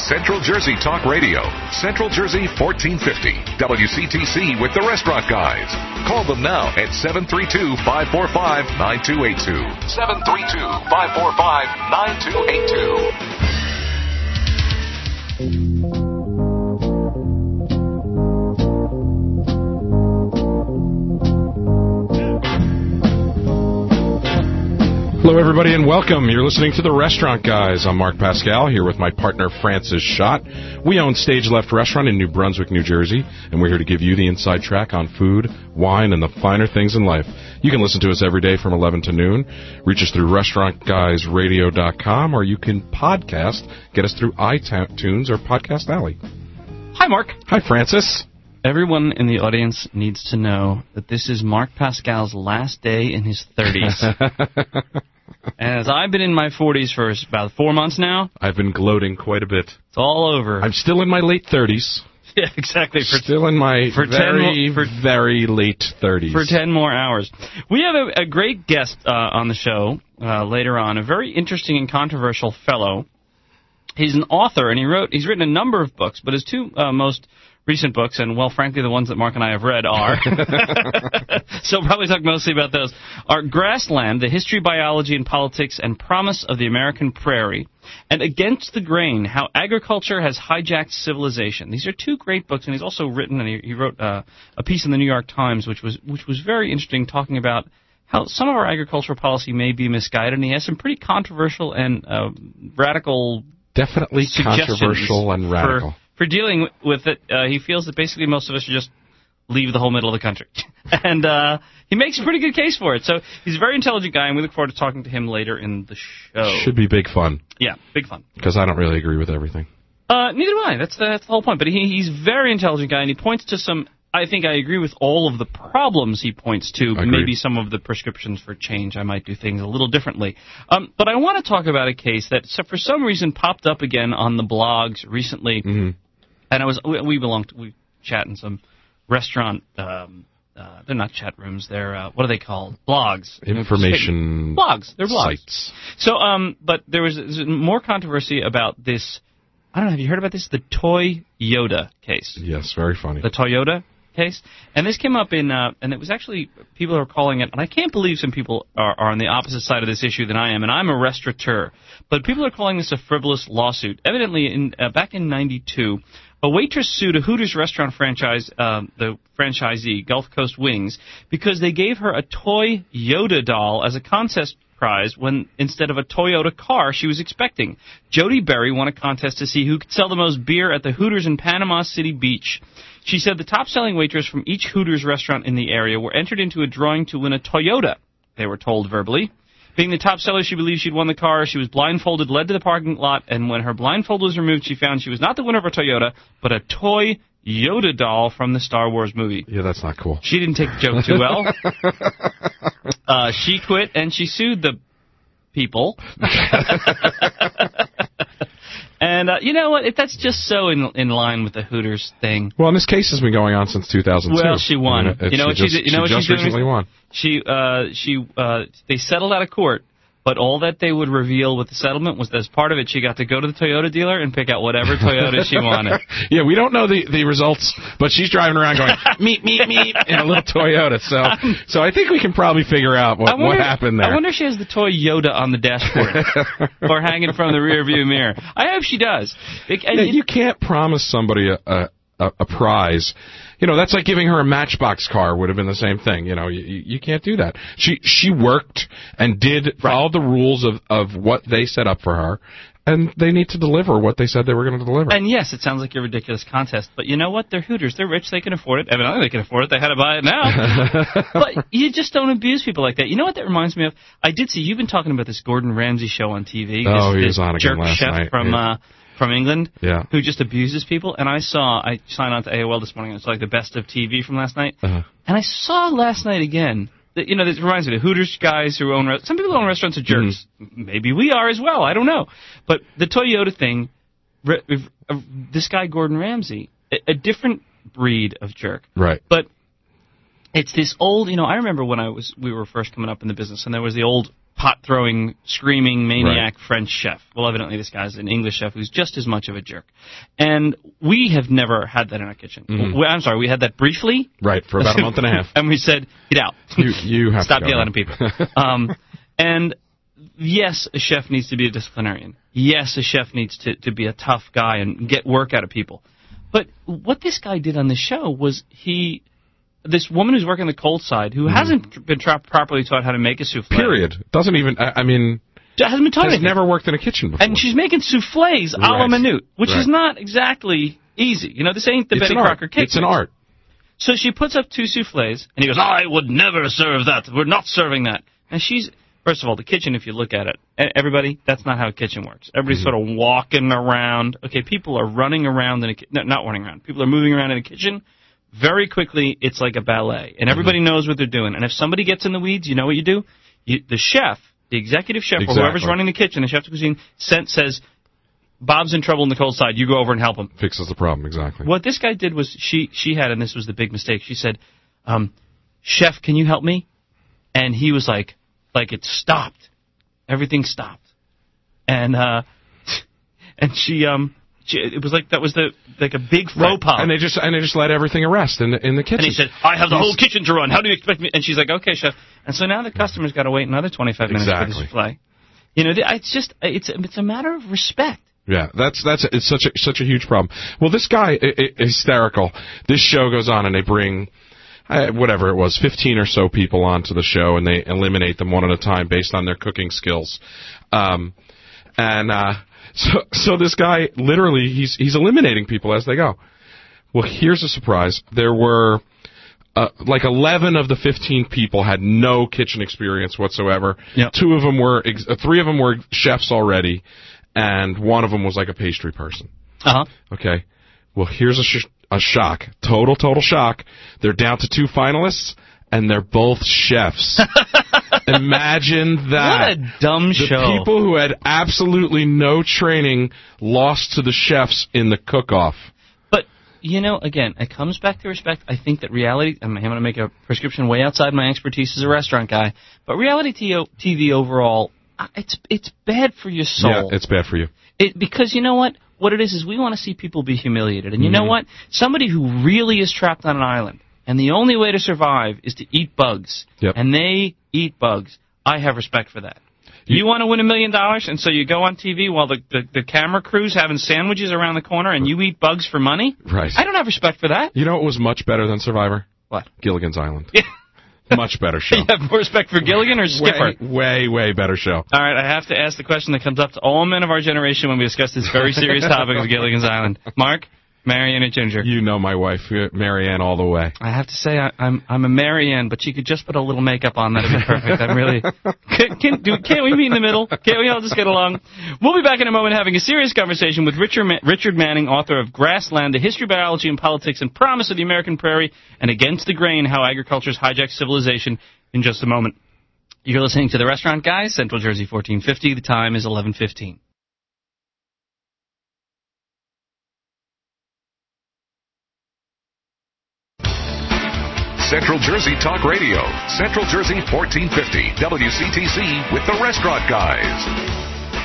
Central Jersey Talk Radio. Central Jersey 1450. WCTC with the Restaurant Guys. Call them now at 732-545-9282. 732-545-9282. Hello, everybody, and welcome. You're listening to The Restaurant Guys. I'm Mark Pascal, here with my partner, Francis Schott. We own Stage Left Restaurant in New Brunswick, New Jersey, and we're here to give you the inside track on food, wine, and the finer things in life. You can listen to us every day from 11 to noon. Reach us through restaurantguysradio.com, or you can podcast, get us through iTunes or Podcast Alley. Hi, Mark. Hi, Francis. Everyone in the audience needs to know that this is Mark Pascal's last day in his 30s. And as I've been in my 40s for about 4 months now, I've been gloating quite a bit. It's all over. I'm still in my late 30s. Yeah, exactly. Still in my very late 30s. For 10 more hours. We have a great guest on the show later on, a very interesting and controversial fellow. He's an author, and he's written a number of books, but his two most recent books, and, well, frankly, the ones that Mark and I have read are, so we'll probably talk mostly about those, are Grassland, The History, Biology, and Politics and Promise of the American Prairie, and Against the Grain, How Agriculture Has Hijacked Civilization. These are two great books, and he's also written, and he wrote a piece in the New York Times, which was very interesting, talking about how some of our agricultural policy may be misguided, and he has some pretty controversial and radical Definitely controversial and radical. For dealing with it, he feels that basically most of us should just leave the whole middle of the country. And he makes a pretty good case for it. So he's a very intelligent guy, and we look forward to talking to him later in the show. Should be big fun. Yeah, big fun. Because I don't really agree with everything. Neither do I. That's the whole point. But he's a very intelligent guy, and he points to some... I think I agree with all of the problems he points to. Agreed. Maybe some of the prescriptions for change. I might do things a little differently. But I want to talk about a case that for some reason popped up again on the blogs recently. Mm-hmm. And we chat in some restaurant, they're not chat rooms, they're, what are they called? Blogs. Information. Blogs. They're blogs. Sites. So, but there's more controversy about this. I don't know, have you heard about this? The Toyota case. Yes, very funny. The Toyota case. And this came up in, and it was actually, people are calling it, and I can't believe some people are on the opposite side of this issue than I am, and I'm a restaurateur. But people are calling this a frivolous lawsuit. Evidently, back in 92, a waitress sued a Hooters restaurant franchise, the franchisee, Gulf Coast Wings, because they gave her a toy Yoda doll as a contest prize when instead of a Toyota car she was expecting. Jody Berry won a contest to see who could sell the most beer at the Hooters in Panama City Beach. She said the top-selling waitress from each Hooters restaurant in the area were entered into a drawing to win a Toyota, they were told verbally. Being the top seller, she believed she'd won the car. She was blindfolded, led to the parking lot, and when her blindfold was removed, she found she was not the winner of a Toyota, but a toy Yoda doll from the Star Wars movie. Yeah, that's not cool. She didn't take the joke too well. She quit, and she sued the people. And you know what? That's just so in line with the Hooters thing. Well, and this case has been going on since 2002. Well, she won. She just recently won. They settled out of court, but all that they would reveal with the settlement was that as part of it, she got to go to the Toyota dealer and pick out whatever Toyota she wanted. Yeah, we don't know the results, but she's driving around going, meep, meep, meep, in a little Toyota. So I think we can probably figure out what happened there. I wonder if she has the toy Yoda on the dashboard or hanging from the rearview mirror. I hope she does. You can't promise somebody a prize. You know, that's like giving her a Matchbox car would have been the same thing. You know, you can't do that. She worked and did follow the rules of what they set up for her, and they need to deliver what they said they were going to deliver. And yes, it sounds like a ridiculous contest, but you know what? They're Hooters. They're rich. They can afford it. Evidently, they can afford it. They had to buy it now. But you just don't abuse people like that. You know what that reminds me of? I did see, you've been talking about this Gordon Ramsay show on TV. He was on again last night. From England, yeah, who just abuses people. And I signed on to AOL this morning. It's like the best of TV from last night. And I saw last night again. That, you know, this reminds me of the Hooters guys who own some people who own restaurants are jerks. Mm-hmm. Maybe we are as well. I don't know. But the Toyota thing, this guy Gordon Ramsay, a different breed of jerk. Right. But it's this old. You know, I remember when we were first coming up in the business, and there was the old pot-throwing, screaming, maniac French chef. Well, evidently this guy's an English chef who's just as much of a jerk. And we have never had that in our kitchen. I'm sorry, we had that briefly. Right, for about a month and a half. And we said, get out. You have Stop to yelling at people. And yes, a chef needs to be a disciplinarian. Yes, a chef needs to be a tough guy and get work out of people. But what this guy did on the show was this woman who's working the cold side, who hasn't been properly taught how to make a souffle. Period. Doesn't even, hasn't been taught has never worked in a kitchen before. And she's making souffles a la minute, which is not exactly easy. You know, this ain't the Betty Crocker cake. It's an art. So she puts up 2 souffles, and he goes, I would never serve that. We're not serving that. And first of all, the kitchen, if you look at it, everybody, that's not how a kitchen works. Everybody's sort of walking around. Okay, people are running around not running around. People are moving around in a kitchen. Very quickly, it's like a ballet, and everybody knows what they're doing. And if somebody gets in the weeds, you know what you do? The chef, the executive chef, or whoever's running the kitchen, the chef de cuisine, says, Bob's in trouble in the cold side. You go over and help him. Fixes the problem, exactly. What this guy did was she had, and this was the big mistake, she said, Chef, can you help me? And he was like it stopped. Everything stopped. And she it was like that was like a big faux pas. And they just let everything arrest in the kitchen. And he said, I have the whole kitchen to run. How do you expect me? And she's like, okay, chef. And so now the customer's got to wait another 25 minutes for the souffle. You know, it's a matter of respect. Yeah, it's such a huge problem. Well, this guy hysterical. This show goes on, and they bring whatever it was, 15 or so people onto the show, and they eliminate them one at a time based on their cooking skills. So this guy, literally, he's eliminating people as they go. Well, here's a surprise. There were, 11 of the 15 people had no kitchen experience whatsoever. Yep. 3 of them were chefs already, and one of them was like a pastry person. Uh-huh. Okay. Well, here's a shock. Total shock. They're down to 2 finalists, and they're both chefs. Imagine that. What a dumb show. The people who had absolutely no training lost to the chefs in the cook-off. But, you know, again, it comes back to respect. I think that reality, I'm going to make a prescription way outside my expertise as a restaurant guy, but reality TV overall, it's bad for your soul. Yeah, it's bad for you. Because you know what? What it is we want to see people be humiliated. And you know what? Somebody who really is trapped on an island, and the only way to survive is to eat bugs, and they eat bugs. I have respect for that. You want to win $1 million, and so you go on TV while the camera crew's having sandwiches around the corner, and you eat bugs for money? Right. I don't have respect for that. You know what was much better than Survivor? What? Gilligan's Island. Yeah. Much better show. You have more respect for Gilligan or Skipper? Way better show. All right, I have to ask the question that comes up to all men of our generation when we discuss this very serious topic of Gilligan's Island. Mark? Marianne and Ginger. You know my wife, Marianne, all the way. I have to say, I'm a Marianne, but she could just put a little makeup on. That'd be perfect. I'm really... Can't we meet in the middle? Can't we all just get along? We'll be back in a moment having a serious conversation with Richard Manning, author of Grassland, The History, Biology, and Politics and Promise of the American Prairie, and Against the Grain, How Agriculture's Hijacked Civilization, in just a moment. You're listening to The Restaurant Guys, Central Jersey 1450. The time is 11:15. Central Jersey Talk Radio, Central Jersey 1450, WCTC with the Restaurant Guys.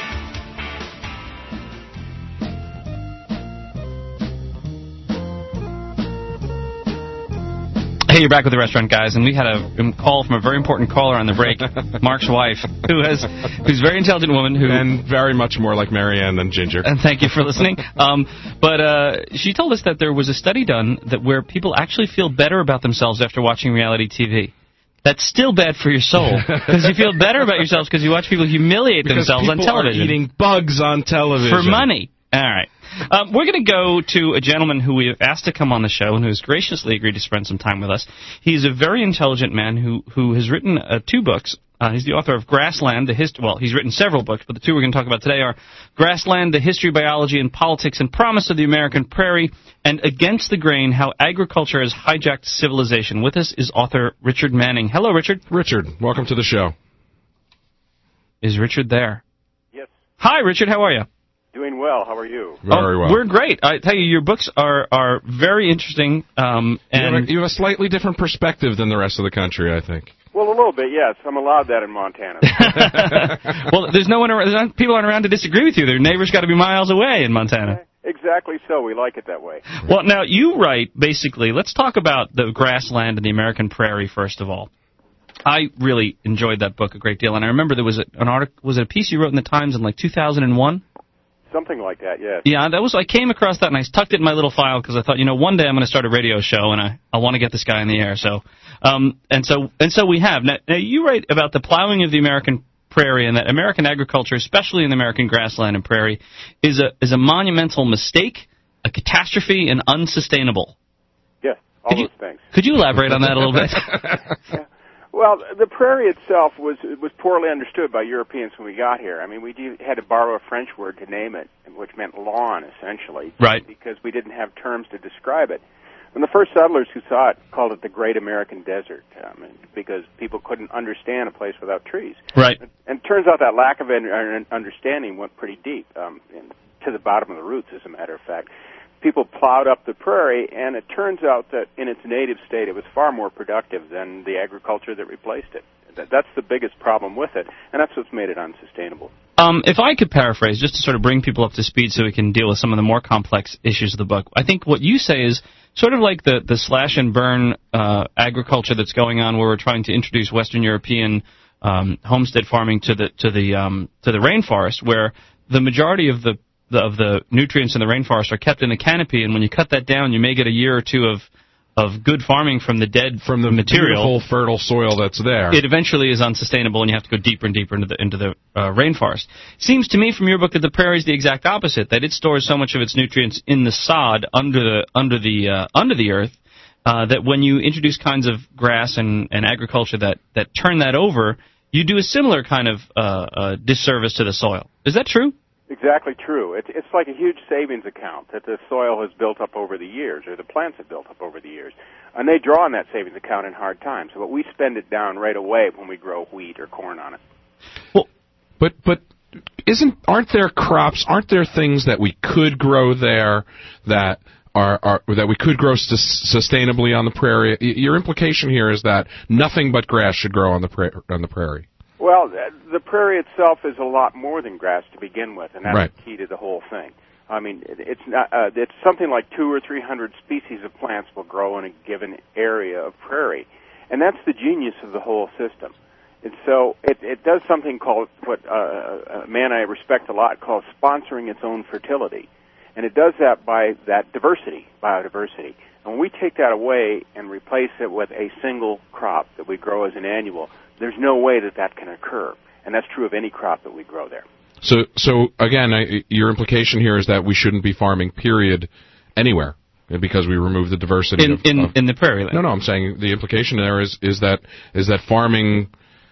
Hey, you're back with the Restaurant Guys, and we had a call from a very important caller on the break, Mark's wife, who's a very intelligent woman and very much more like Marianne than Ginger. And thank you for listening. But she told us that there was a study done where people actually feel better about themselves after watching reality TV. That's still bad for your soul, because you feel better about yourselves because you watch people humiliate themselves on television. Are eating bugs on television for money. All right. We're going to go to a gentleman who we have asked to come on the show and who has graciously agreed to spend some time with us. He's a very intelligent man who has written 2 books. He's the author of Grassland, he's written several books, but the 2 we're going to talk about today are Grassland, The History, Biology, and Politics and Promise of the American Prairie, and Against the Grain, How Agriculture Has Hijacked Civilization. With us is author Richard Manning. Hello, Richard. Richard, welcome to the show. Is Richard there? Yes. Hi, Richard. How are you? Doing well. How are you? Very well. We're great. I tell you, your books are very interesting. And you have a slightly different perspective than the rest of the country, I think. Well, a little bit, yes. I'm allowed that in Montana. Well, there's people aren't around to disagree with you. Their neighbors got to be miles away in Montana. Exactly so. We like it that way. Well, now, you write, basically, let's talk about the grassland and the American prairie, first of all. I really enjoyed that book a great deal, and I remember there was an article, was it a piece you wrote in the Times in, like, 2001? Something like that, yes. Yeah, I came across that, and I tucked it in my little file, because I thought, one day I'm going to start a radio show, and I want to get this guy in the air, so... And so we have. Now, you write about the plowing of the American prairie, and that American agriculture, especially in the American grassland and prairie, is a monumental mistake, a catastrophe, and unsustainable. Yes, all those things. Could you elaborate on that a little bit? Yeah. Well, the prairie itself was poorly understood by Europeans when we got here. I mean, we had to borrow a French word to name it, which meant lawn, essentially. Right. Because we didn't have terms to describe it. And the first settlers who saw it called it the Great American Desert, because people couldn't understand a place without trees. Right. And it turns out that lack of understanding went pretty deep, and to the bottom of the roots, as a matter of fact. People plowed up the prairie, and it turns out that in its native state it was far more productive than the agriculture that replaced it. That's the biggest problem with it, and that's what's made it unsustainable. If I could paraphrase, just to sort of bring people up to speed so we can deal with some of the more complex issues of the book, I think what you say is sort of like the slash and burn agriculture that's going on, where we're trying to introduce Western European homestead farming to the rainforest, where the majority of the nutrients in the rainforest are kept in the canopy, and when you cut that down, you may get a year or two of good farming from the material, beautiful fertile soil that's there. It eventually is unsustainable, and you have to go deeper and deeper into the rainforest. Seems to me from your book that the prairie is the exact opposite, that it stores so much of its nutrients in the sod under the earth that when you introduce kinds of grass and agriculture that turn that over, you do a similar kind of disservice to the soil. Is that true? Exactly true. It's like a huge savings account that the soil has built up over the years, or the plants have built up over the years. And they draw on that savings account in hard times, but we spend it down right away when we grow wheat or corn on it. Well, but aren't there things that we could grow there that that we could grow sustainably on the prairie? Your implication here is that nothing but grass should grow on the prairie. Well, the prairie itself is a lot more than grass to begin with, and that's right. The key to the whole thing. I mean, it's not. It's something like 200 or 300 species of plants will grow in a given area of prairie, and that's the genius of the whole system. And so it does something called what a man I respect a lot calls sponsoring its own fertility, and it does that by that biodiversity. And when we take that away and replace it with a single crop that we grow as an annual, there's no way that can occur, and that's true of any crop that we grow there. So again, your implication here is that we shouldn't be farming, period, anywhere, because we remove the diversity in the prairie land. No, I'm saying the implication there is that farming,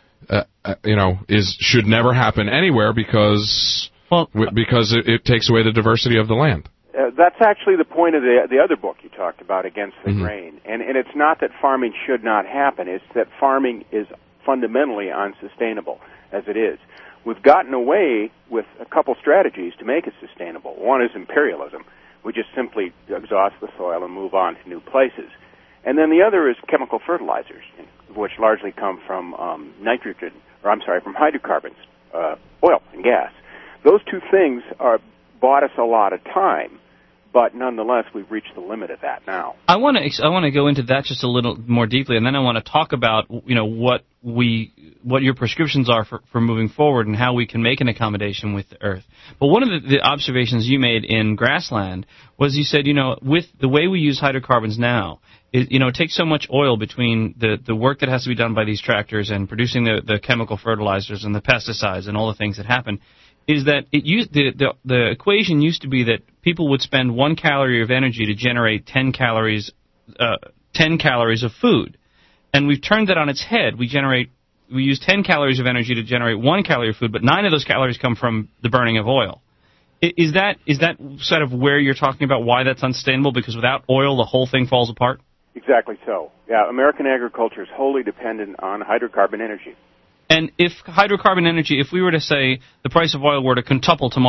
should never happen anywhere because it takes away the diversity of the land. That's actually the point of the other book you talked about, Against the Grain, and it's not that farming should not happen; it's that farming is fundamentally unsustainable as it is. We've gotten away with a couple strategies to make it sustainable. One is imperialism. We just simply exhaust the soil and move on to new places. And then the other is chemical fertilizers, which largely come from from hydrocarbons, oil and gas. Those two things bought us a lot of time. But nonetheless, we've reached the limit of that now. I want to go into that just a little more deeply, and then I want to talk about what your prescriptions are for moving forward and how we can make an accommodation with the earth. But one of the observations you made in grassland was you said with the way we use hydrocarbons now, it takes so much oil between the work that has to be done by these tractors and producing the chemical fertilizers and the pesticides and all the things that happen. Is that the equation used to be that people would spend 1 calorie of energy to generate 10 calories of food, and we've turned that on its head. We use 10 calories of energy to generate 1 calorie of food, but 9 of those calories come from the burning of oil. Is that sort of where you're talking about why that's unsustainable? Because without oil, the whole thing falls apart. Exactly so. Yeah, American agriculture is wholly dependent on hydrocarbon energy. And if hydrocarbon energy, if we were to say the price of oil were to quintuple tomorrow,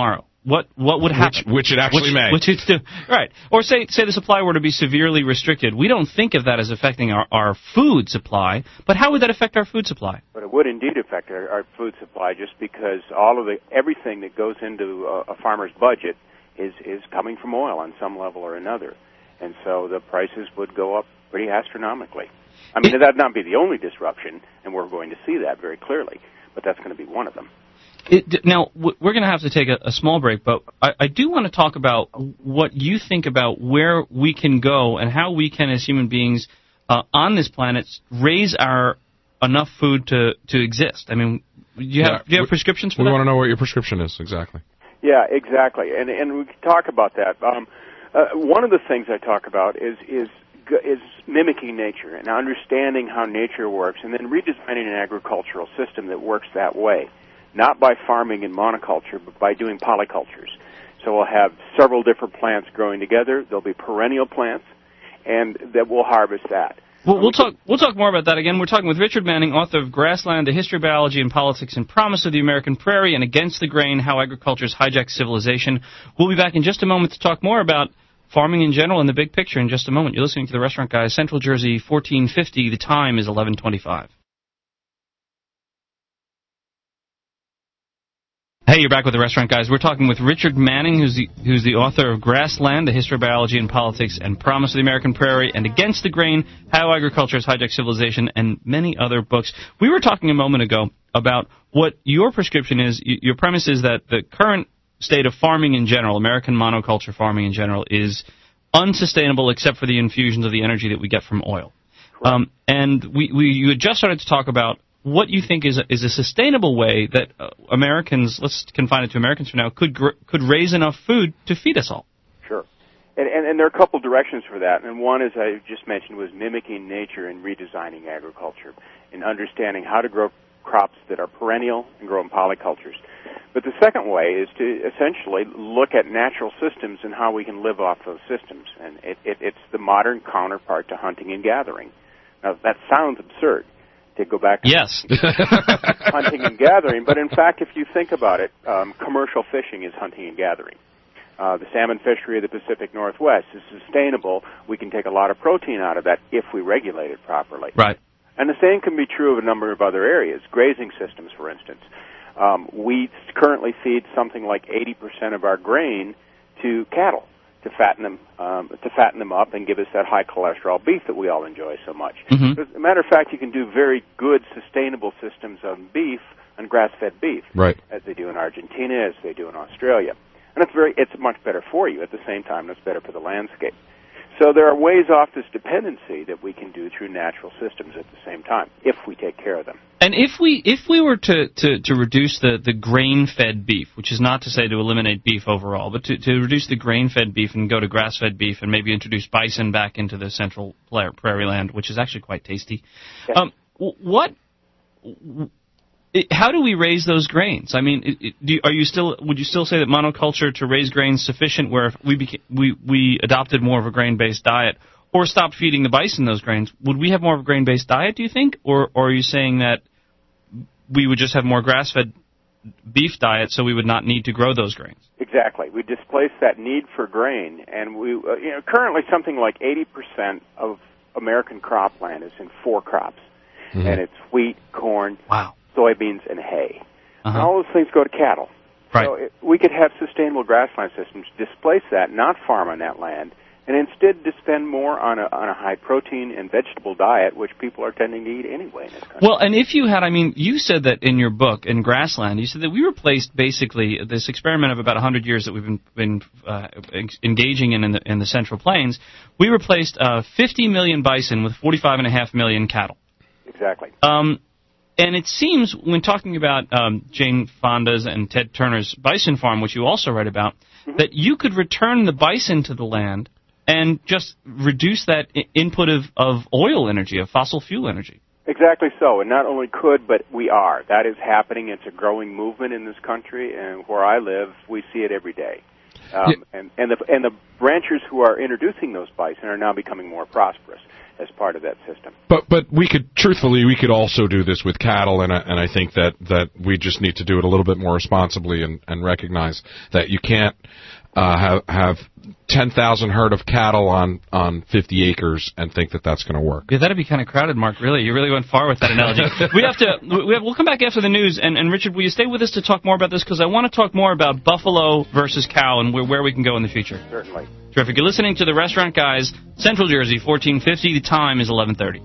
what would happen? Which it actually may. Which it's do. Right. Or say the supply were to be severely restricted. We don't think of that as affecting our food supply, but how would that affect our food supply? But it would indeed affect our food supply, just because everything that goes into a farmer's budget is coming from oil on some level or another. And so the prices would go up pretty astronomically. I mean, that'd not be the only disruption, and we're going to see that very clearly, but that's going to be one of them. Now, we're going to have to take a small break, but I do want to talk about what you think about where we can go and how we can, as human beings on this planet, raise enough food to exist. I mean, do you have prescriptions for that? We want to know what your prescription is, exactly. Yeah, exactly, and we can talk about that. One of the things I talk about is mimicking nature and understanding how nature works, and then redesigning an agricultural system that works that way. Not by farming in monoculture, but by doing polycultures. So we'll have several different plants growing together. There'll be perennial plants, and that we'll harvest that. Well, we'll talk more about that again. We're talking with Richard Manning, author of Grassland: A History of Biology and Politics and Promise of the American Prairie, and Against the Grain: How Agriculture's Hijacked Civilization. We'll be back in just a moment to talk more about farming in general and the big picture in just a moment. You're listening to The Restaurant Guys, Central Jersey, 1450. The time is 11:25. Hey, you're back with The Restaurant Guys. We're talking with Richard Manning, who's the author of Grassland: A History of Biology and Politics and Promise of the American Prairie, and Against the Grain: How Agriculture Has Hijacked Civilization, and many other books. We were talking a moment ago about what your prescription is. Your premise is that the current state of farming in general, American monoculture farming in general, is unsustainable except for the infusions of the energy that we get from oil. And you had just started to talk about what you think is a sustainable way that Americans, let's confine it to Americans for now, could raise enough food to feed us all. Sure. And there are a couple directions for that. And one, as I just mentioned, was mimicking nature and redesigning agriculture and understanding how to grow crops that are perennial and grow in polycultures. But the second way is to essentially look at natural systems and how we can live off those systems. And it's the modern counterpart to hunting and gathering. Now, that sounds absurd to go back to hunting and gathering, but in fact, if you think about it, commercial fishing is hunting and gathering. The salmon fishery of the Pacific Northwest is sustainable. We can take a lot of protein out of that if we regulate it properly. Right. And the same can be true of a number of other areas. Grazing systems, for instance. We currently feed something like 80% of our grain to cattle to fatten them up and give us that high cholesterol beef that we all enjoy so much. Mm-hmm. As a matter of fact, you can do very good sustainable systems of beef and grass-fed beef, right, as they do in Argentina, as they do in Australia. And it's much better for you at the same time. It's better for the landscape. So there are ways off this dependency that we can do through natural systems at the same time, if we take care of them. And if we were to reduce the grain-fed beef, which is not to say to eliminate beef overall, but to reduce the grain-fed beef and go to grass-fed beef and maybe introduce bison back into the central prairie land, which is actually quite tasty, yes. How do we raise those grains? I mean, would you still say that monoculture to raise grains sufficient, where if we adopted more of a grain-based diet or stopped feeding the bison those grains, would we have more of a grain-based diet, do you think? Or are you saying that we would just have more grass-fed beef diet so we would not need to grow those grains? Exactly. We displace that need for grain, and currently something like 80% of American cropland is in 4 crops, and it's wheat, corn, soybeans, and hay. And all those things go to cattle. Right. So we could have sustainable grassland systems, displace that, not farm on that land, and instead to spend more on a high-protein and vegetable diet, which people are tending to eat anyway in this country. Well, and if you had, you said that in your book, in Grassland, you said that we replaced basically this experiment of about 100 years that we've been engaging in the Central Plains. We replaced 50 million bison with 45.5 million cattle. Exactly. And it seems, when talking about Jane Fonda's and Ted Turner's bison farm, which you also write about, that you could return the bison to the land and just reduce that input of oil energy, of fossil fuel energy. Exactly so, and not only could, but we are. That is happening. It's a growing movement in this country, and where I live, we see it every day. And the ranchers who are introducing those bison are now becoming more prosperous. as part of that system. But we could also do this with cattle, and I think that we just need to do it a little bit more responsibly and recognize that you can't have 10,000 herd of cattle on 50 acres and think that that's going to work. Yeah, that'd be kind of crowded, Mark. Really, you really went far with that analogy. We'll come back after the news, and Richard, will you stay with us to talk more about this? Because I want to talk more about buffalo versus cow and where we can go in the future. Certainly. Terrific. You're listening to the Restaurant Guys, Central Jersey, 1450. The time is 11:30.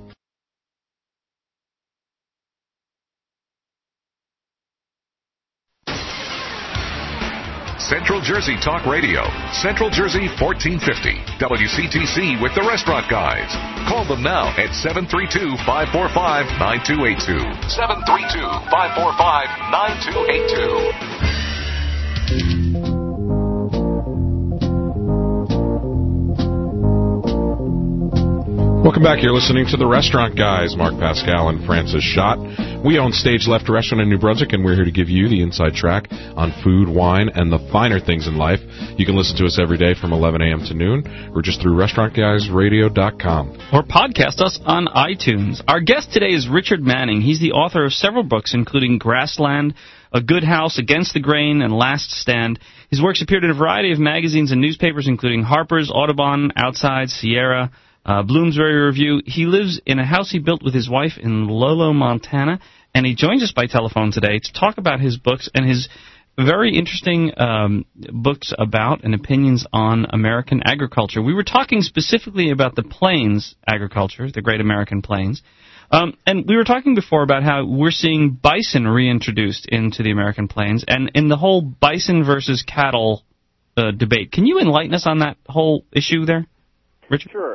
Central Jersey Talk Radio, Central Jersey 1450, WCTC with the Restaurant Guys. Call them now at 732-545-9282. 732-545-9282. Welcome back. You're listening to the Restaurant Guys, Mark Pascal and Francis Schott. We own Stage Left Restaurant in New Brunswick, and we're here to give you the inside track on food, wine, and the finer things in life. You can listen to us every day from 11 a.m. to noon, or just through restaurantguysradio.com. Or podcast us on iTunes. Our guest today is Richard Manning. He's the author of several books, including Grassland, A Good House, Against the Grain, and Last Stand. His works appeared in a variety of magazines and newspapers, including Harper's, Audubon, Outside, Sierra, Bloomsbury Review. He lives in a house he built with his wife in Lolo, Montana, and he joins us by telephone today to talk about his books and his very interesting books about and opinions on American agriculture. We were talking specifically about the plains agriculture, the Great American Plains, and we were talking before about how we're seeing bison reintroduced into the American plains, and in the whole bison versus cattle debate. Can you enlighten us on that whole issue there, Richard? Sure.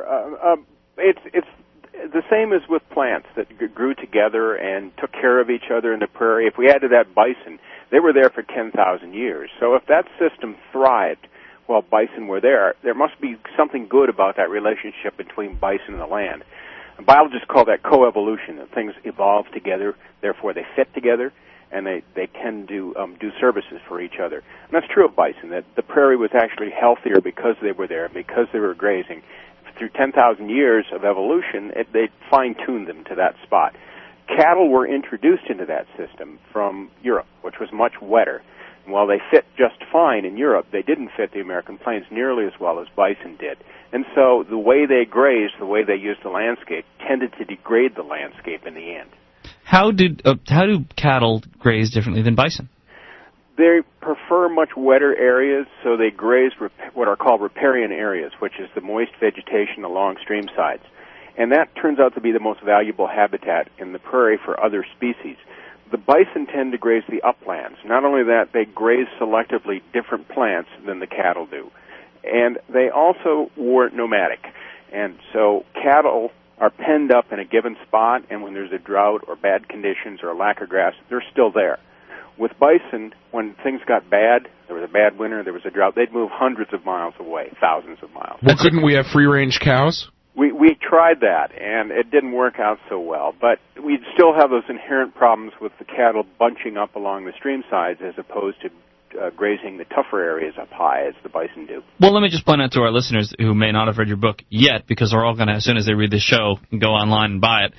It's the same as with plants that grew together and took care of each other in the prairie. If we added that bison, they were there for 10,000 years. So if that system thrived while bison were there must be something good about that relationship between bison and the land. And biologists call that coevolution, that things evolve together, therefore they fit together, and they can do services for each other. And that's true of bison, that the prairie was actually healthier because they were there, because they were grazing. Through 10,000 years of evolution, they fine-tuned them to that spot. Cattle were introduced into that system from Europe, which was much wetter. And while they fit just fine in Europe, they didn't fit the American plains nearly as well as bison did. And so the way they grazed, the way they used the landscape, tended to degrade the landscape in the end. How do cattle graze differently than bison? They prefer much wetter areas, so they graze what are called riparian areas, which is the moist vegetation along stream sides. And that turns out to be the most valuable habitat in the prairie for other species. The bison tend to graze the uplands. Not only that, they graze selectively different plants than the cattle do. And they also were nomadic. And so cattle are penned up in a given spot, and when there's a drought or bad conditions or a lack of grass, they're still there. With bison, when things got bad, there was a bad winter, there was a drought, they'd move hundreds of miles away, thousands of miles. Well, couldn't we have free-range cows? We tried that, and it didn't work out so well. But we'd still have those inherent problems with the cattle bunching up along the stream sides as opposed to grazing the tougher areas up high as the bison do. Well, let me just point out to our listeners who may not have read your book yet, because they're all going to, as soon as they read this show, go online and buy it.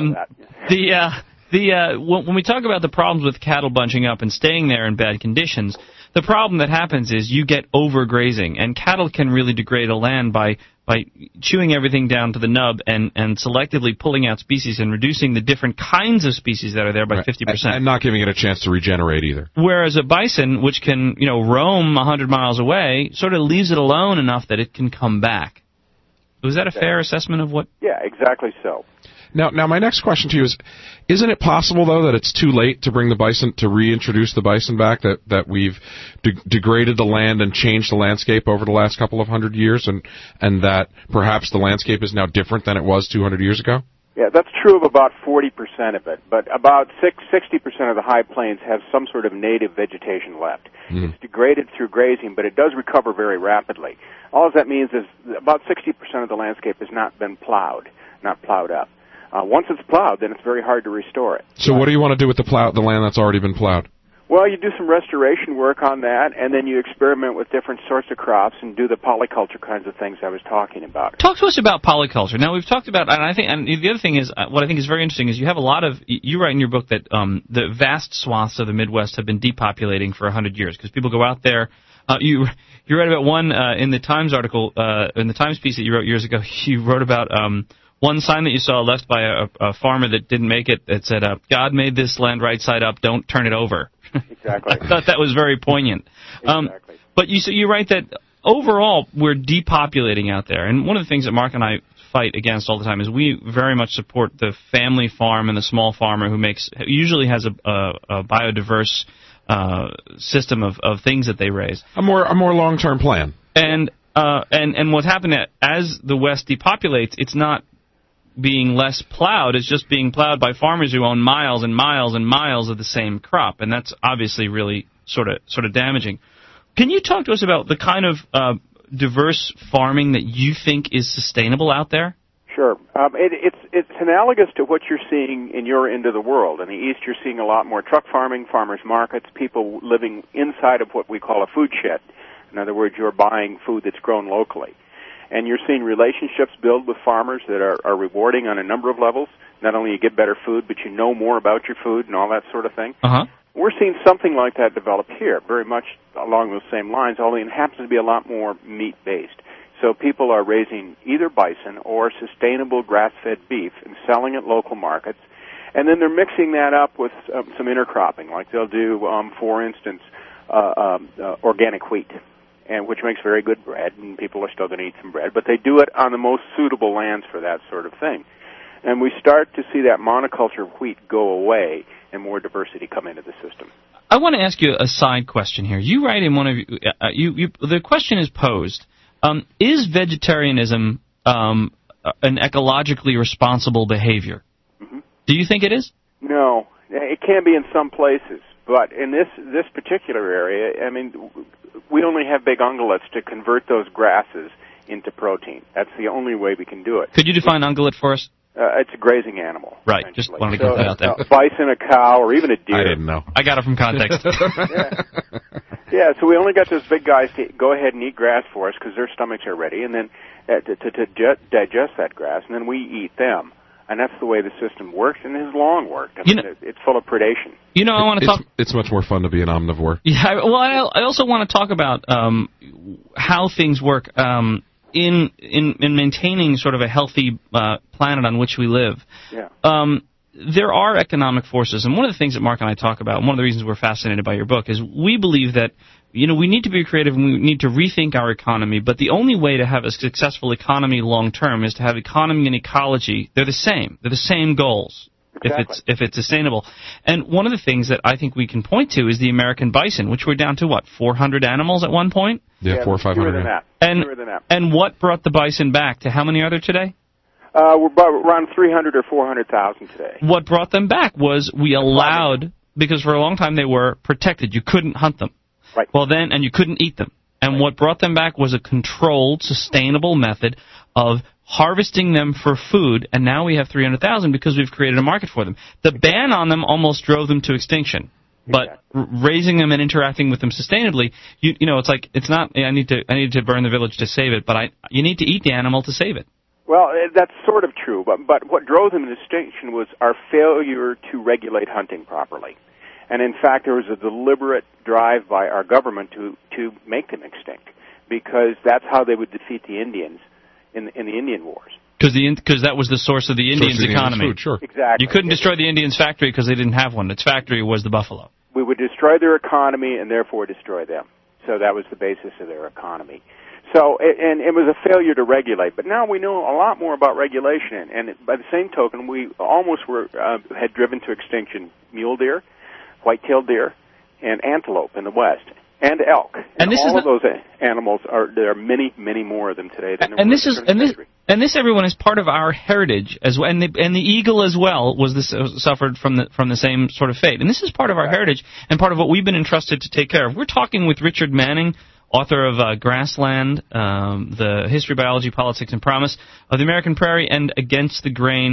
When we talk about the problems with cattle bunching up and staying there in bad conditions, the problem that happens is you get overgrazing, and cattle can really degrade a land by chewing everything down to the nub and selectively pulling out species and reducing the different kinds of species that are there by 50%. And not giving it a chance to regenerate either. Whereas a bison, which can roam 100 miles away, sort of leaves it alone enough that it can come back. Was that a fair assessment of what? Yeah, exactly so. Now, my next question to you is, isn't it possible, though, that it's too late to bring the bison, to reintroduce the bison back, that we've degraded the land and changed the landscape over the last couple of hundred years, and that perhaps the landscape is now different than it was 200 years ago? Yeah, that's true of about 40% of it, but about 60% of the high plains have some sort of native vegetation left. Mm. It's degraded through grazing, but it does recover very rapidly. All that means is about 60% of the landscape has not been plowed, not plowed up. Once it's plowed, then it's very hard to restore it. So what do you want to do with the land that's already been plowed? Well, you do some restoration work on that, and then you experiment with different sorts of crops and do the polyculture kinds of things I was talking about. Talk to us about polyculture. Now, we've talked about, and the other thing is, what I think is very interesting is you have a lot of, you write in your book that the vast swaths of the Midwest have been depopulating for 100 years, because people go out there. You read about one in the Times article, in the Times piece that you wrote years ago, you wrote about one sign that you saw left by a farmer that didn't make it that said, God made this land right side up, don't turn it over. Exactly. I thought that was very poignant. Exactly. But you write that overall we're depopulating out there, and one of the things that Mark and I fight against all the time is we very much support the family farm and the small farmer who usually has a biodiverse system of things that they raise. A more long-term plan. And what's happened as the West depopulates, it's not being less plowed, it's just being plowed by farmers who own miles and miles and miles of the same crop, and that's obviously really sort of damaging. Can you talk to us about the kind of diverse farming that you think is sustainable out there? Sure. It's analogous to what you're seeing in your end of the world. In the East, you're seeing a lot more truck farming, farmers markets, people living inside of what we call a food shed. In other words, you're buying food that's grown locally. And you're seeing relationships build with farmers that are rewarding on a number of levels. Not only you get better food, but you know more about your food and all that sort of thing. Uh-huh. We're seeing something like that develop here, very much along those same lines, although it happens to be a lot more meat-based. So people are raising either bison or sustainable grass-fed beef and selling at local markets. And then they're mixing that up with some intercropping, like they'll do, for instance, organic wheat, and which makes very good bread, and people are still going to eat some bread, but they do it on the most suitable lands for that sort of thing. And we start to see that monoculture of wheat go away and more diversity come into the system. I want to ask you a side question here. You write in one of the question is posed, is vegetarianism an ecologically responsible behavior? Mm-hmm. Do you think it is? No. It can be in some places, but in this particular area, I mean, we only have big ungulates to convert those grasses into protein. That's the only way we can do it. Could you define ungulate for us? It's a grazing animal. Right, just wanted to get that out there. A bison, a cow, or even a deer. I didn't know. I got it from context. Yeah, so we only got those big guys to go ahead and eat grass for us because their stomachs are ready, and then to digest that grass, and then we eat them. And that's the way the system works, and it has long worked. I mean, it's full of predation. You know, I want to talk. It's much more fun to be an omnivore. Yeah, well, I also want to talk about how things work in maintaining sort of a healthy planet on which we live. Yeah. There are economic forces, and one of the things that Mark and I talk about, and one of the reasons we're fascinated by your book, is we believe that we need to be creative and we need to rethink our economy, but the only way to have a successful economy long term is to have economy and ecology. They're the same. They're the same goals. Exactly. If it's sustainable. And one of the things that I think we can point to is the American bison, which we're down to, 400 animals at one point? Yeah, 400 or 500. Fewer than that. And what brought the bison back to how many are there today? We're around 300 or 400,000 today. What brought them back was we allowed, because for a long time they were protected. You couldn't hunt them. Right. Well, and you couldn't eat them. And right. What brought them back was a controlled, sustainable method of harvesting them for food, and now we have 300,000 because we've created a market for them. The ban on them almost drove them to extinction. But raising them and interacting with them sustainably, it's like, it's not, I need to burn the village to save it, but you need to eat the animal to save it. Well, that's sort of true, but what drove them to extinction was our failure to regulate hunting properly. And in fact, there was a deliberate drive by our government to make them extinct, because that's how they would defeat the Indians in the Indian Wars. Because that was the source of the Indians' economy. Food, sure. Exactly. You couldn't destroy the Indians' factory because they didn't have one. Its factory was the buffalo. We would destroy their economy and therefore destroy them. So that was the basis of their economy. So, and it was a failure to regulate. But now we know a lot more about regulation. And by the same token, we almost had driven to extinction mule deer, white-tailed deer, and antelope in the West, and elk. And all of those animals there are many, many more of them today than there were. And this, everyone, is part of our heritage as well. And the eagle as well suffered from the same sort of fate. And this is part of our heritage and part of what we've been entrusted to take care of. We're talking with Richard Manning, author of Grassland, the History, Biology, Politics, and Promise of the American Prairie, and Against the Grain,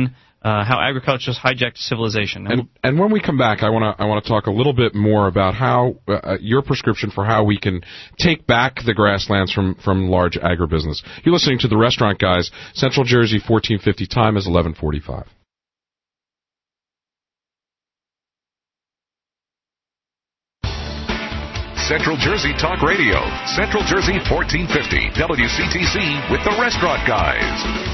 how agriculture has hijacked civilization. And when we come back, I want to talk a little bit more about how your prescription for how we can take back the grasslands from large agribusiness. You're listening to the Restaurant Guys, Central Jersey, 1450. Time is 11:45. Central Jersey Talk Radio, Central Jersey 1450, WCTC with the Restaurant Guys.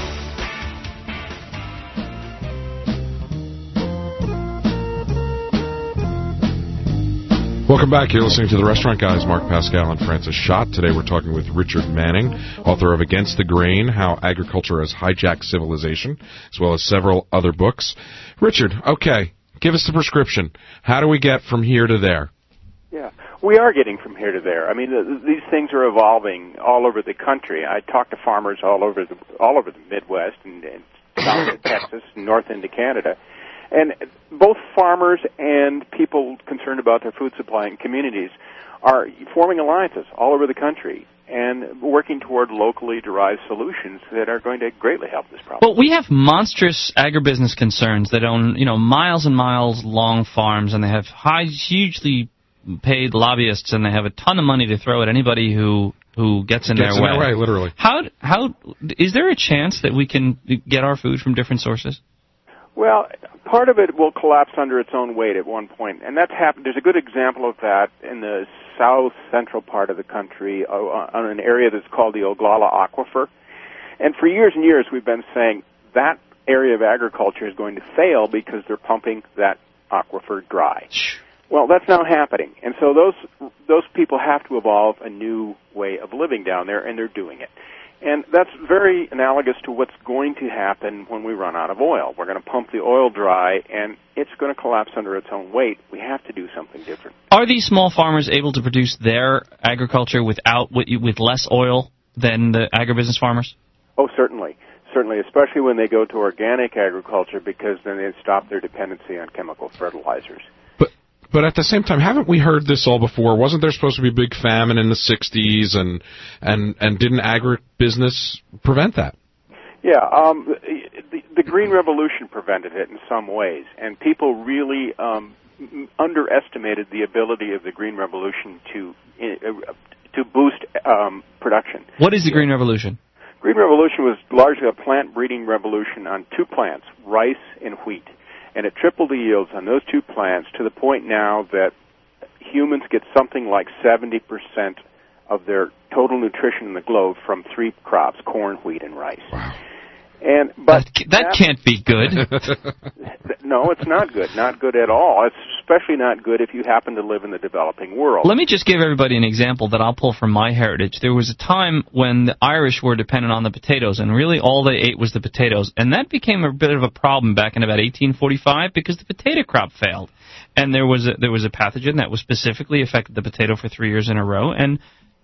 Welcome back. You're listening to the Restaurant Guys, Mark Pascal and Francis Schott. Today we're talking with Richard Manning, author of Against the Grain, How Agriculture Has Hijacked Civilization, as well as several other books. Richard, okay, give us the prescription. How do we get from here to there? Yeah, we are getting from here to there. I mean, these things are evolving all over the country. I talk to farmers all over the Midwest and south into Texas and north into Canada. And both farmers and people concerned about their food supply and communities are forming alliances all over the country and working toward locally derived solutions that are going to greatly help this problem. Well, we have monstrous agribusiness concerns that own, miles and miles long farms, and they have hugely paid lobbyists, and they have a ton of money to throw at anybody who gets in their way. Literally. How is there a chance that we can get our food from different sources? Well, part of it will collapse under its own weight at one point, and that's happened. There's a good example of that in the south-central part of the country on an area that's called the Oglala Aquifer. And for years and years, we've been saying that area of agriculture is going to fail because they're pumping that aquifer dry. Well, that's now happening, and so those people have to evolve a new way of living down there, and they're doing it. And that's very analogous to what's going to happen when we run out of oil. We're going to pump the oil dry, and it's going to collapse under its own weight. We have to do something different. Are these small farmers able to produce their agriculture with less oil than the agribusiness farmers? Oh, certainly. Certainly, especially when they go to organic agriculture, because then they stop their dependency on chemical fertilizers. But at the same time, haven't we heard this all before? Wasn't there supposed to be a big famine in the 60s, and didn't agribusiness prevent that? Yeah, the Green Revolution prevented it in some ways, and people really underestimated the ability of the Green Revolution to boost production. What is the Green Revolution? Green Revolution was largely a plant breeding revolution on two plants, rice and wheat. And it tripled the yields on those two plants to the point now that humans get something like 70% of their total nutrition in the globe from three crops, corn, wheat, and rice. Wow. But that can't be good. No, it's not good. Not good at all. It's especially not good if you happen to live in the developing world. Let me just give everybody an example that I'll pull from my heritage. There was a time when the Irish were dependent on the potatoes, and really all they ate was the potatoes. And that became a bit of a problem back in about 1845 because the potato crop failed. And there was a pathogen that was specifically affected the potato for 3 years in a row, and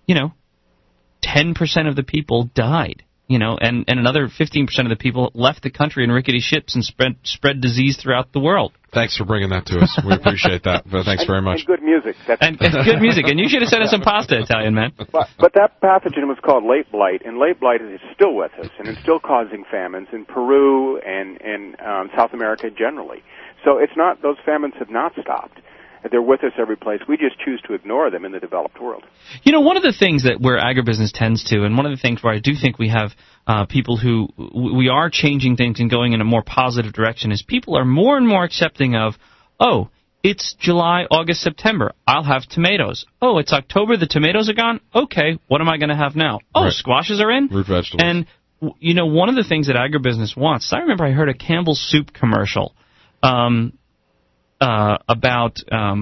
10% of the people died. And another 15% of the people left the country in rickety ships and spread disease throughout the world. Thanks for bringing that to us. We appreciate that. Thanks very much. And good music. And good music. And you should have sent us some pasta, Italian man. But that pathogen was called late blight, and late blight is still with us, and it's still causing famines in Peru and South America generally. So it's not; those famines have not stopped. They're with us every place. We just choose to ignore them in the developed world. One of the things that where agribusiness tends to, and one of the things where I do think we have people who we are changing things and going in a more positive direction is people are more and more accepting of, oh, it's July, August, September. I'll have tomatoes. Oh, it's October. The tomatoes are gone. Okay, what am I going to have now? Oh, right. Squashes are in. Root vegetables. And one of the things that agribusiness wants. I remember I heard a Campbell's Soup commercial. About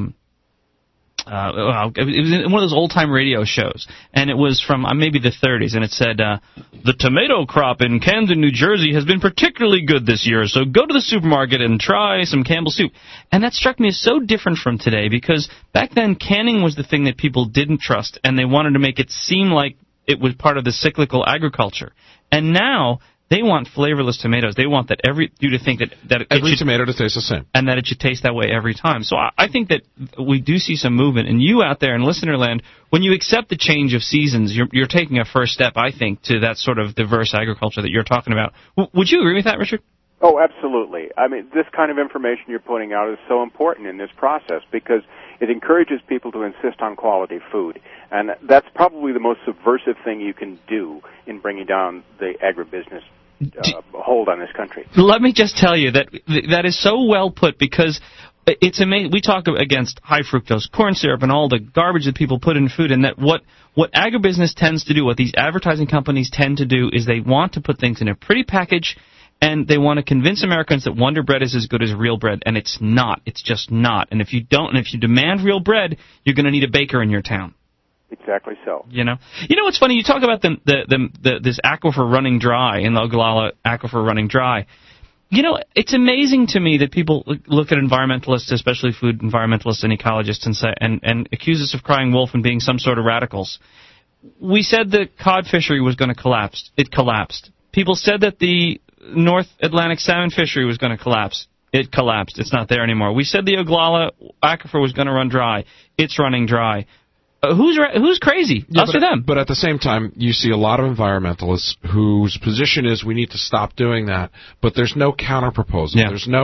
it was in one of those old-time radio shows, and it was from maybe the 30s, and it said, the tomato crop in Camden, New Jersey has been particularly good this year, so go to the supermarket and try some Campbell's Soup. And that struck me as so different from today, because back then canning was the thing that people didn't trust, and they wanted to make it seem like it was part of the cyclical agriculture. And now they want flavorless tomatoes. They want you to think that every tomato to taste the same, and that it should taste that way every time. So I think that we do see some movement. And you out there in listener land, when you accept the change of seasons, you're taking a first step, I think, to that sort of diverse agriculture that you're talking about. Would you agree with that, Richard? Oh, absolutely. I mean, this kind of information you're putting out is so important in this process because it encourages people to insist on quality food. And that's probably the most subversive thing you can do in bringing down the agribusiness hold on this country. Let me just tell you that is so well put because it's amazing. We talk against high fructose corn syrup and all the garbage that people put in food, and that what agribusiness tends to do, what these advertising companies tend to do, is they want to put things in a pretty package, and they want to convince Americans that Wonder Bread is as good as real bread, and it's not. It's just not. And if you demand real bread, you're going to need a baker in your town. Exactly so. You know what's funny? You talk about this aquifer running dry, in the Ogallala aquifer running dry. You know, it's amazing to me that people look at environmentalists, especially food environmentalists and ecologists, and say and accuse us of crying wolf and being some sort of radicals. We said the cod fishery was going to collapse. It collapsed. People said that the North Atlantic salmon fishery was going to collapse. It collapsed. It's not there anymore. We said the Ogallala aquifer was going to run dry. It's running dry. Who's crazy? Yeah, Us or them? But at the same time, you see a lot of environmentalists whose position is we need to stop doing that, but there's no counter proposal. Yeah. There's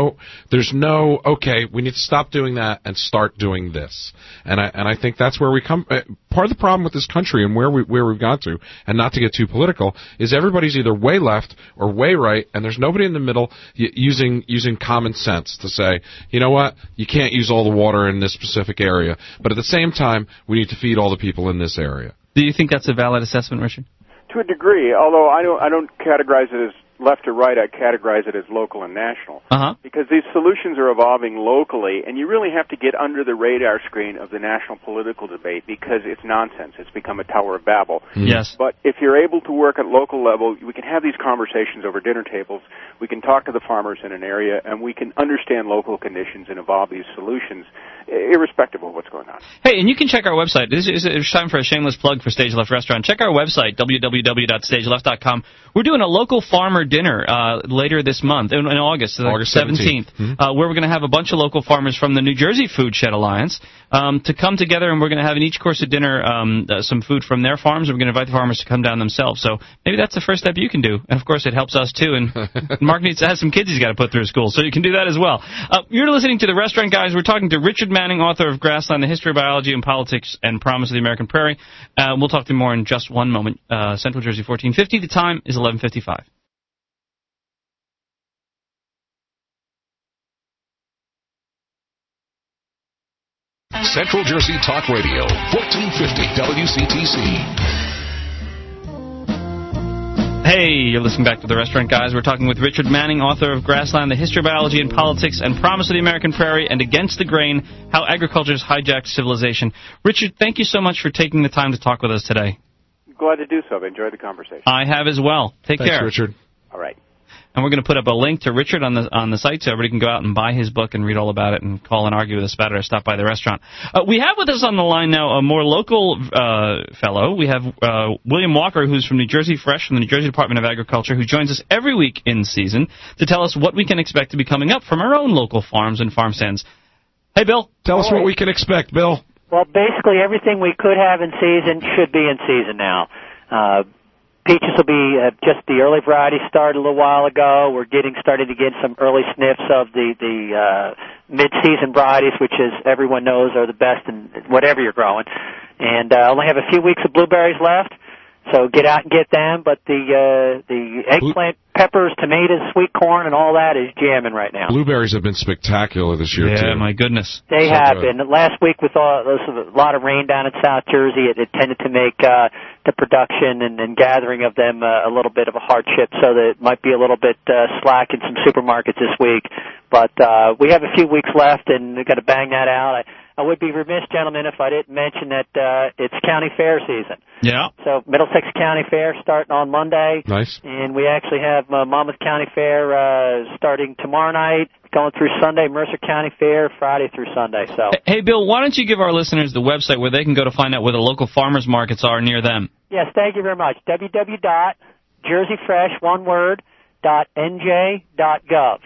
no okay, we need to stop doing that and start doing this. And I think that's where we come. Part of the problem with this country and where we've gone to, and not to get too political, is everybody's either way left or way right, and there's nobody in the middle using common sense to say, you know what, you can't use all the water in this specific area, but at the same time, we need to feed all the people in this area. Do you think that's a valid assessment, Richard? To a degree, although I don't categorize it as left or right, I categorize it as local and national. Because these solutions are evolving locally, and you really have to get under the radar screen of the national political debate because it's nonsense. It's become a Tower of Babel. Yes. But if you're able to work at local level, we can have these conversations over dinner tables. We can talk to the farmers in an area, and we can understand local conditions and evolve these solutions, irrespective of what's going on. Hey, and you can check our website. It's time for a shameless plug for Stage Left Restaurant. Check our website, www.stageleft.com. We're doing a local farmer dinner later this month, in August 17th, where we're going to have a bunch of local farmers from the New Jersey Food Shed Alliance to come together, and we're going to have in each course of dinner some food from their farms, and we're going to invite the farmers to come down themselves. So maybe that's the first step you can do. And, of course, it helps us, too. And Mark needs to have some kids he's got to put through school, so you can do that as well. You're listening to The Restaurant Guys. We're talking to Richard Manning, author of Grassland, The History of Biology and Politics and Promise of the American Prairie. We'll talk to him more in just one moment. Central Jersey, 1450. The time is 11:55. Central Jersey Talk Radio, 1450 WCTC. Hey, you're listening back to The Restaurant Guys. We're talking with Richard Manning, author of Grassland, The History of Biology and Politics and Promise of the American Prairie and Against the Grain, How Agriculture has Hijacked Civilization. Richard, thank you so much for taking the time to talk with us today. Glad to do so. I've enjoyed the conversation. I have as well. Thanks, care. Richard. All right. And we're going to put up a link to Richard on the site so everybody can go out and buy his book and read all about it and call and argue with us about it or stop by the restaurant. We have with us on the line now a more local fellow. We have William Walker, who's from New Jersey Fresh, from the New Jersey Department of Agriculture, who joins us every week in season to tell us what we can expect to be coming up from our own local farms and farm stands. Hey, Bill. Tell us what we can expect, Bill. Well, basically everything we could have in season should be in season now. Peaches will be just the early varieties started a little while ago. We're starting to get some early sniffs of the mid-season varieties, which, as everyone knows, are the best in whatever you're growing. And I only have a few weeks of blueberries left, so get out and get them. But the eggplant, peppers, tomatoes, sweet corn, and all that is jamming right now. Blueberries have been spectacular this year, too. Yeah, my goodness. They have been. Last week, with a lot of rain down in South Jersey, it tended to make the production and gathering of them a little bit of a hardship, so that it might be a little bit slack in some supermarkets this week. But we have a few weeks left, and we've got to bang that out. I would be remiss, gentlemen, if I didn't mention that it's county fair season. Yeah. So Middlesex County Fair starting on Monday. Nice. And we actually have Monmouth County Fair starting tomorrow night, going through Sunday, Mercer County Fair, Friday through Sunday. So. Hey, Bill, why don't you give our listeners the website where they can go to find out where the local farmers markets are near them? Yes, thank you very much. www.jerseyfresh.nj.gov.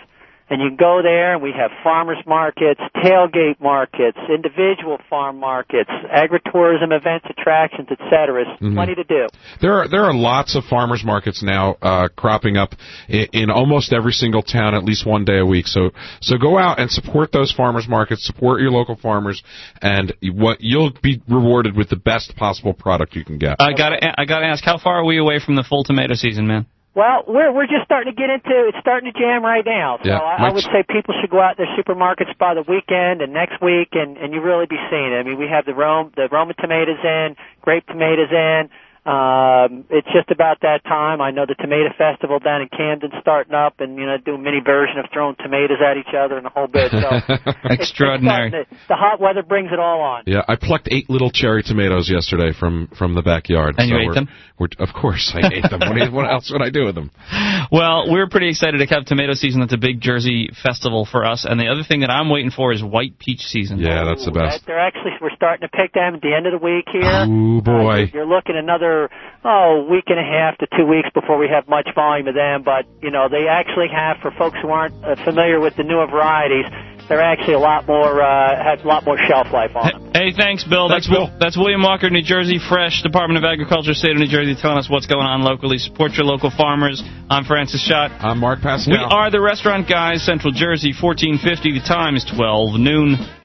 And you can go there, and we have farmers markets, tailgate markets, individual farm markets, agritourism events, attractions, etc. Plenty to do. There are lots of farmers markets now cropping up in almost every single town, at least one day a week. So go out and support those farmers markets, support your local farmers, and you'll be rewarded with the best possible product you can get. I gotta ask, how far are we away from the full tomato season, man? Well, we're just starting to get into it's starting to jam right now. So I would say people should go out to their supermarkets by the weekend and next week, and you really be seeing it. I mean, we have the Roma tomatoes in, grape tomatoes in. It's just about that time. I know the Tomato Festival down in Camden's starting up, and do a mini version of throwing tomatoes at each other and a whole bit. So extraordinary. The hot weather brings it all on. Yeah, I plucked 8 little cherry tomatoes yesterday from the backyard. And you ate them? Of course, I ate them. What else would I do with them? Well, we're pretty excited to have tomato season. That's a big Jersey festival for us. And the other thing that I'm waiting for is white peach season. Yeah, that's the best. We're starting to pick them at the end of the week here. Oh, boy. You're looking another week and a half to 2 weeks before we have much volume of them. But, they actually have, for folks who aren't familiar with the newer varieties, they're actually a lot more have a lot more shelf life on them. Hey, thanks, Bill. That's William Walker, New Jersey Fresh, Department of Agriculture, State of New Jersey, telling us what's going on locally. Support your local farmers. I'm Francis Schott. I'm Mark Pascal. We are the Restaurant Guys, Central Jersey, 1450. The time is 12 noon.